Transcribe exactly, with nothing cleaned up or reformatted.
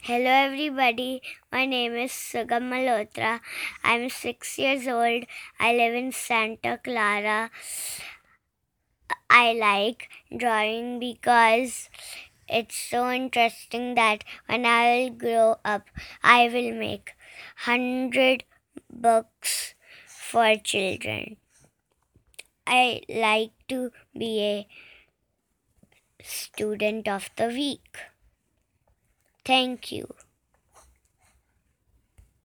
Hello everybody, my name is Sugam Malhotra. I'm six years old. I live in Santa Clara. I like drawing because it's so interesting that when I will grow up, I will make hundred books for children. I like to be a student of the week. Thank you.